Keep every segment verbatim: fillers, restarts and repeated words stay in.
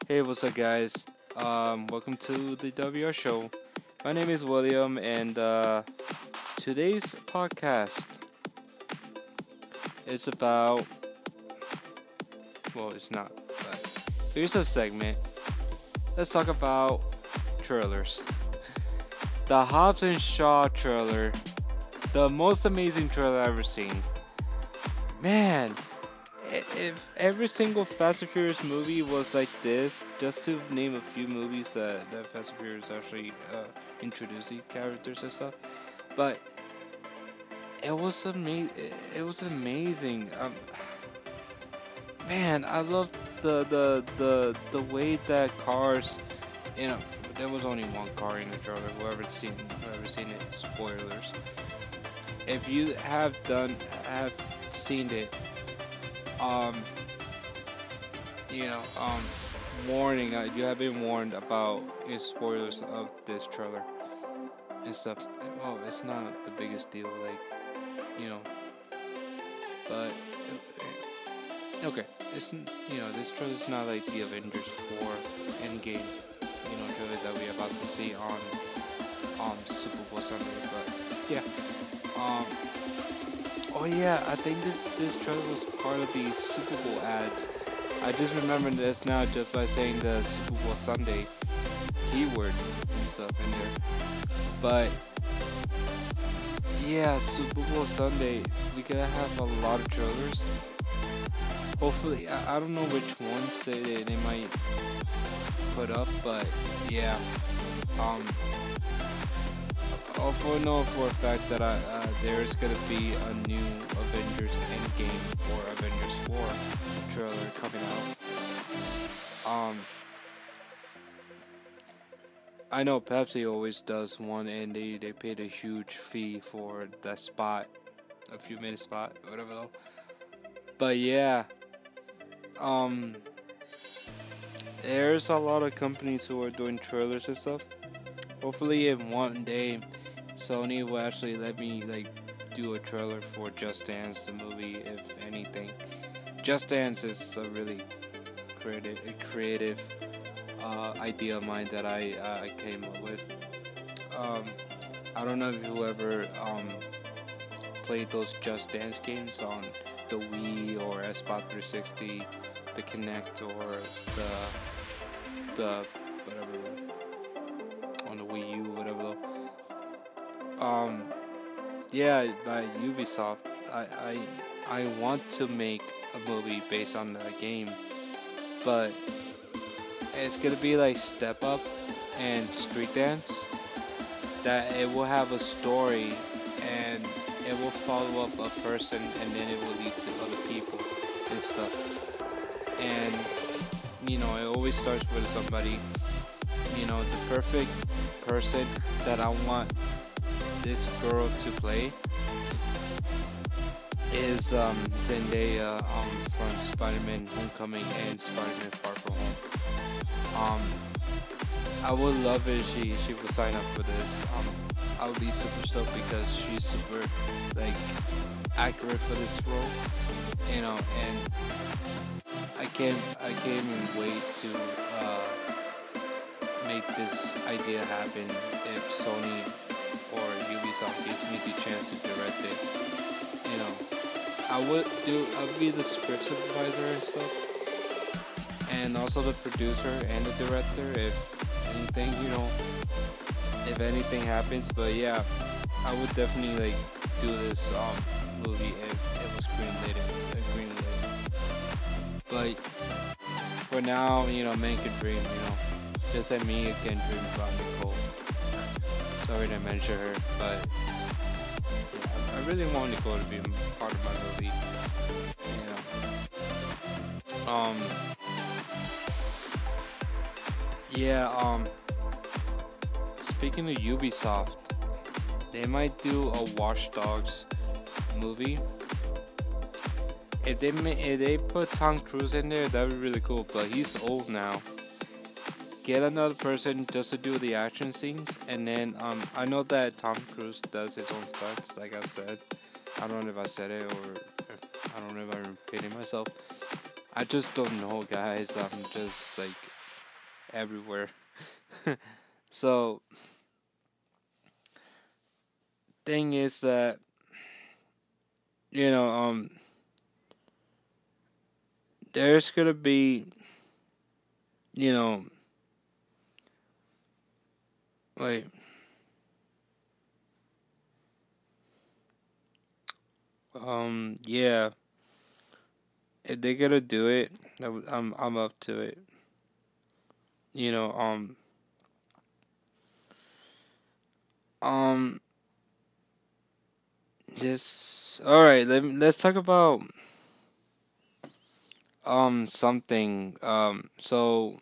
Hey, what's up, guys? Um, welcome to the W R Show. My name is William, and uh, today's podcast is about. Well, it's not, but here's a segment. Let's talk about trailers. The Hobbs and Shaw trailer, the most amazing trailer I've ever seen. Man, i- if every single Fast and Furious movie was like this, just to name a few movies that, that Fast and Furious actually uh, introduced the characters and stuff, but it was amazing. It was amazing. Um, man, I love the the the the way that cars, you know, there was only one car in the trailer. Whoever's seen whoever's seen it, spoilers. If you have done have seen it, um, you know, um, warning. Uh, you have been warned about uh, spoilers of this trailer and stuff. Well, it's not the biggest deal, like you know, but uh, okay, it's n- you know, this trailer's not like the Avengers four Endgame, you know, trailer that we're about to see on um Super Bowl Sunday. But yeah, um, oh yeah, I think this this trailer was part of the Super Bowl ads. I just remembered this now just by saying the Super Bowl Sunday keyword and stuff in there. But yeah, Super Bowl Sunday, we gotta have a lot of trailers. Hopefully, I, I don't know which ones they, they, they might put up, but yeah. Um, also know for a fact that I, uh, there's gonna be a new Avengers Endgame or Avengers four trailer coming out. Um, I know Pepsi always does one, and they, they paid a huge fee for that spot, a few minute spot, whatever though. But yeah, um, there's a lot of companies who are doing trailers and stuff. Hopefully, in one day, Sony will actually let me like do a trailer for Just Dance, the movie, if anything. Just Dance is a really creative, a creative uh, idea of mine that I uh, came up with. Um, I don't know if you ever um, played those Just Dance games on the Wii or Xbox three sixty, the Kinect, or the the whatever on the Wii U, whatever. Um, yeah, by Ubisoft. I I I want to make a movie based on the game, but it's gonna be like Step Up and Street Dance. That it will have a story and it will follow up a person and then it will lead to other people and stuff. And you know, it always starts with somebody, you know, the perfect person that I want this girl to play is um, Zendaya um, from Spider-Man Homecoming and Spider-Man Far From Home. Um, I would love if she she would sign up for this. Um, I would be super stoked because she's super like accurate for this role, you know, and I can't I can't even wait to uh, make this idea happen if Sony or Ubisoft gives me the chance to direct it. You know, I would do I would be the script supervisor and stuff, and also the producer and the director if anything, you know, if anything happens. But yeah, I would definitely like do this um movie if it was greenlit. Uh, greenlit. But for now, you know, man can dream. You know, just like me, I can dream about Nicole. Sorry to mention her, but yeah, I really want Nicole to be part of my movie. You know, um, yeah, um. Speaking of Ubisoft, they might do a Watch Dogs movie. If they ma- if they put Tom Cruise in there, that'd be really cool. But he's old now. Get another person just to do the action scenes, and then um, I know that Tom Cruise does his own stunts, like I said. I don't know if I said it or if, I don't know if I'm repeating myself. I just don't know, guys. I'm just like everywhere. So thing is that you know um there's gonna be you know wait um yeah, if they gotta do it, I w- I'm I'm up to it. You know um um this all right. Let me, let's talk about um something. Um so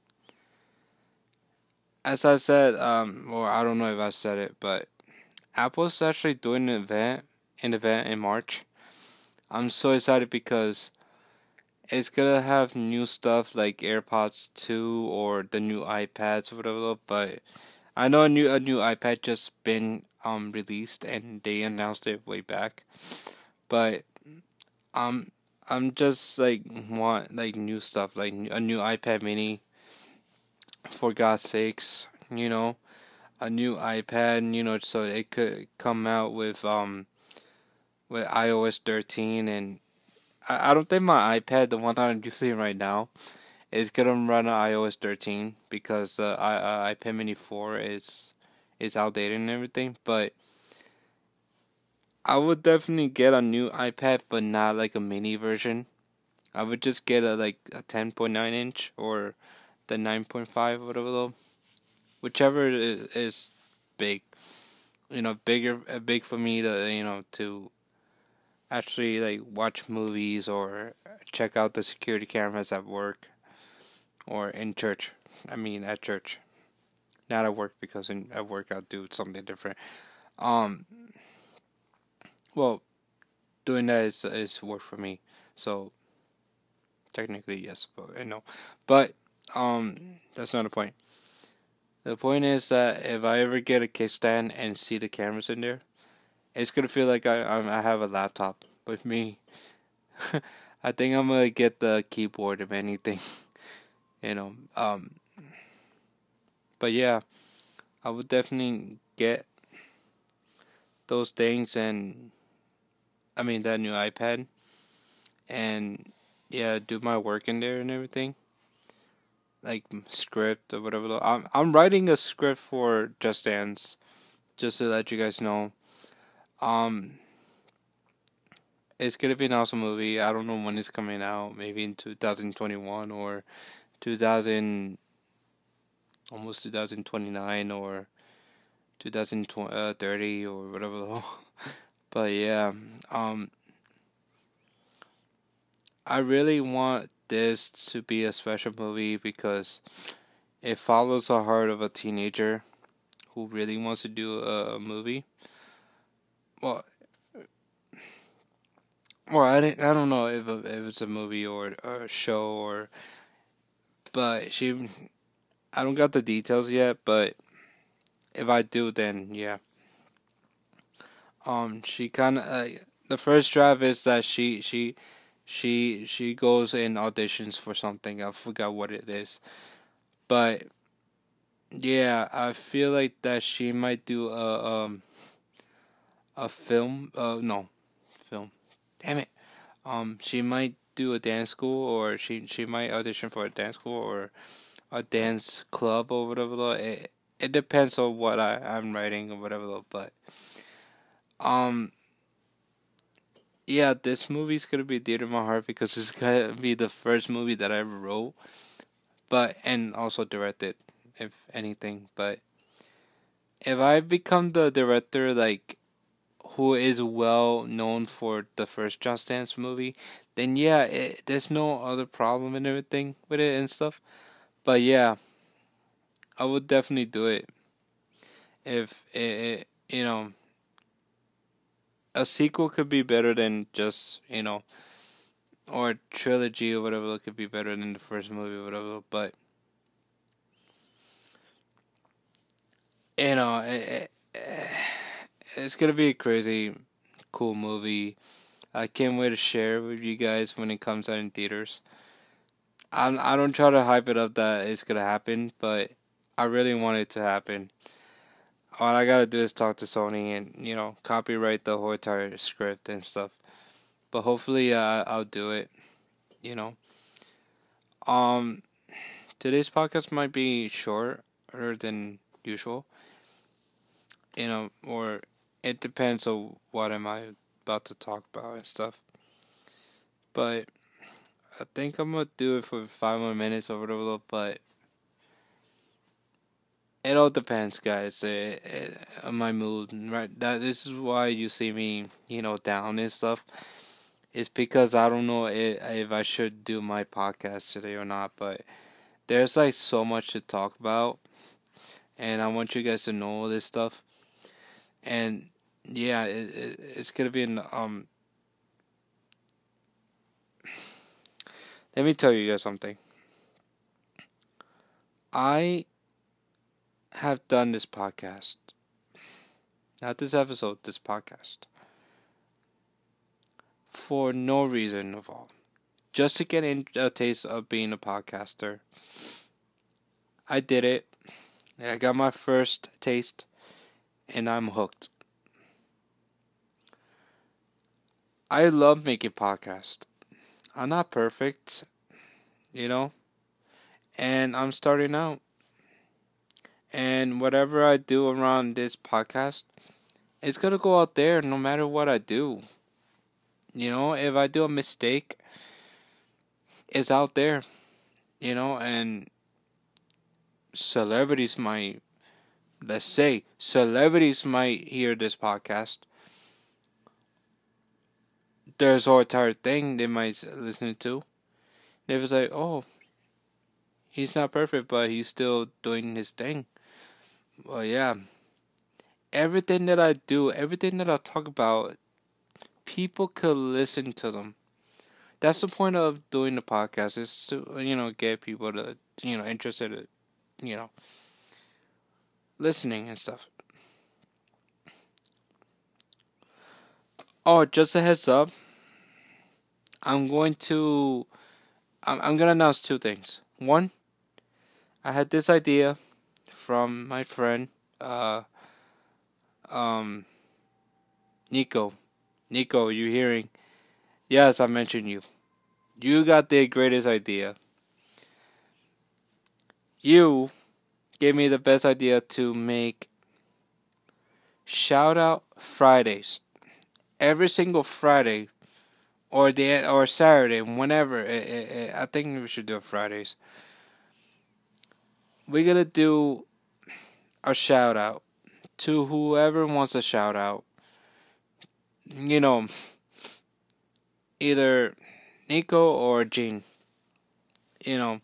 as I said, um or I don't know if I said it, but Apple's actually doing an event an event in March. I'm so excited because it's gonna have new stuff like AirPods two or the new iPads or whatever. But I know a new a new iPad just been um released and they announced it way back. But um I'm just like want like new stuff like a new iPad Mini for God's sakes, you know, a new iPad, you know, so it could come out with um with iOS thirteen. And I, I don't think my iPad, the one that I'm using right now, is gonna run on iOS thirteen because uh, I, uh, iPad Mini four is is outdated and everything. But I would definitely get a new iPad, but not like a mini version. I would just get a like a ten point nine inch or the nine point five, whatever, though, whichever is, is big. You know, bigger, uh, big for me to you know to actually like watch movies or check out the security cameras at work or in church. I mean, at church, not at work because in at work I'll do something different. Um, well, doing that is is work for me, so technically yes, but I know, but um, that's not the point. The point is that if I ever get a kickstand and see the cameras in there, it's gonna feel like I I'm, I have a laptop with me. I think I'm gonna get the keyboard if anything, you know. Um, but yeah, I would definitely get those things, and I mean that new iPad, and yeah, do my work in there and everything, like script or whatever. I'm I'm writing a script for Just Dance, just to let you guys know. Um, it's gonna be an awesome movie. I don't know when it's coming out. Maybe in two thousand twenty-one or two thousand, almost two thousand twenty-nine or two thousand thirty or whatever. But yeah, um, I really want this to be a special movie because it follows the heart of a teenager who really wants to do a, a movie. Well, well, I, didn't, I don't know if, if it's a movie or, or a show or, but she, I don't got the details yet. But if I do, then yeah. Um, she kind of uh, the first draft is that she she she she goes and auditions for something. I forgot what it is, but yeah, I feel like that she might do a um a film. Uh, no, film. Damn it. Um, she might do a dance school, or she she might audition for a dance school or a dance club or whatever. Though. It it depends on what I I'm writing or whatever. Though. But um, yeah, this movie's gonna be dear to my heart because it's gonna be the first movie that I ever wrote, but and also directed, if anything. But if I become the director, like who is well known for the first Just Dance movie, then yeah, it, there's no other problem and everything with it and stuff. But yeah, I would definitely do it if it, it you know, a sequel could be better than just you know, or a trilogy or whatever could be better than the first movie or whatever. But you know, it, it, it's gonna be a crazy, cool movie. I can't wait to share with you guys when it comes out in theaters. I'm, I don't try to hype it up that it's gonna happen, but I really want it to happen. All I gotta do is talk to Sony and, you know, copyright the whole entire script and stuff. But hopefully, uh, I'll do it. You know. Um, Today's podcast might be shorter than usual. You know, or it depends on what am I about to talk about and stuff. But I think I'm gonna do it for five more minutes over the but it all depends, guys. It, it, on my mood, right? That this is why you see me, you know, down and stuff. It's because I don't know if, if I should do my podcast today or not. But there's like so much to talk about, and I want you guys to know all this stuff. And yeah, it, it, it's gonna be in um. Let me tell you guys something. I have done this podcast. Not this episode, this podcast. For no reason of all. Just to get in a taste of being a podcaster. I did it. I got my first taste. And I'm hooked. I love making podcasts. I'm not perfect. You know. And I'm starting out. And whatever I do around this podcast, it's gonna go out there no matter what I do. You know, if I do a mistake, it's out there. You know, and celebrities might, let's say, celebrities might hear this podcast. There's a whole entire thing they might listen to. They was like, oh, he's not perfect, but he's still doing his thing. Well, yeah. Everything that I do, everything that I talk about, people could listen to them. That's the point of doing the podcast, is to, you know, get people to, you know, interested in, you know, listening and stuff. Oh, just a heads up. I'm going to, I'm, I'm going to announce two things. One, I had this idea from my friend, uh, um, Nico. Nico, you hearing? Yes, I mentioned you. You got the greatest idea. You gave me the best idea to make shout out Fridays. Every single Friday, or the or Saturday, whenever. It, it, it, I think we should do it Fridays. We're gonna do a shout out to whoever wants a shout out. You know, either Nico or Gene. You know,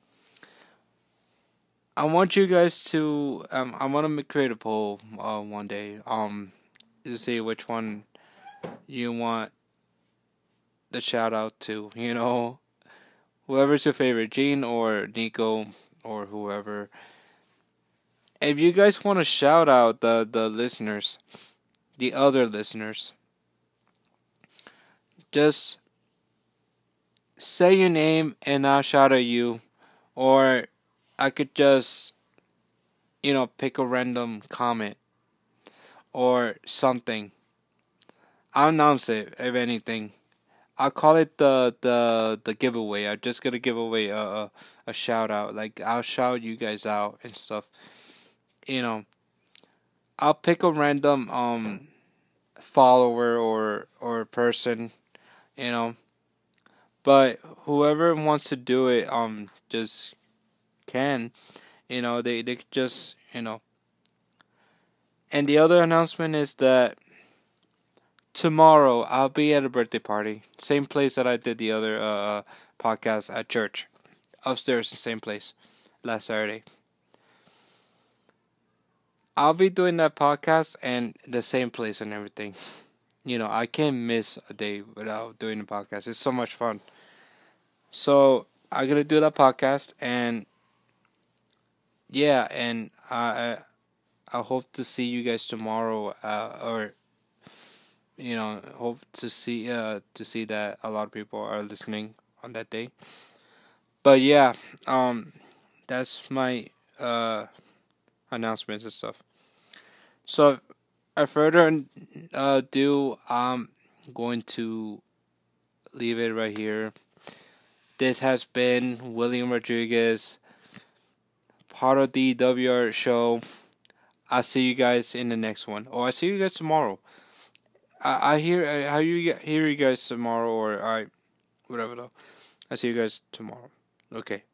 I want you guys to. Um, I want to create a poll uh, one day. Um, to see which one you want the shout out to. You know, whoever's your favorite, Gene or Nico or whoever. If you guys want to shout out the the listeners, the other listeners, just say your name and I'll shout at you, or I could just, you know, pick a random comment or something. I'll announce it, if anything. I'll call it the the the giveaway. I'm just gonna give away a a, a shout out. Like, I'll shout you guys out and stuff. You know, I'll pick a random um follower or or person. You know, but whoever wants to do it, um, just can. You know, they they could just, you know. And the other announcement is that tomorrow I'll be at a birthday party, same place that I did the other uh podcast at church, upstairs, the same place, last Saturday. I'll be doing that podcast and the same place and everything. You know, I can't miss a day without doing the podcast. It's so much fun. So I'm gonna do that podcast, and yeah, and I I hope to see you guys tomorrow, uh, or you know, hope to see uh to see that a lot of people are listening on that day. But yeah, um, that's my uh announcements and stuff. So, I further uh, ado, I'm going to leave it right here. This has been William Rodriguez, part of the W R show. I'll see you guys in the next one. Or I'll see you guys tomorrow. I, I hear I, how you hear you guys tomorrow, or I whatever though. I'll see you guys tomorrow. Okay.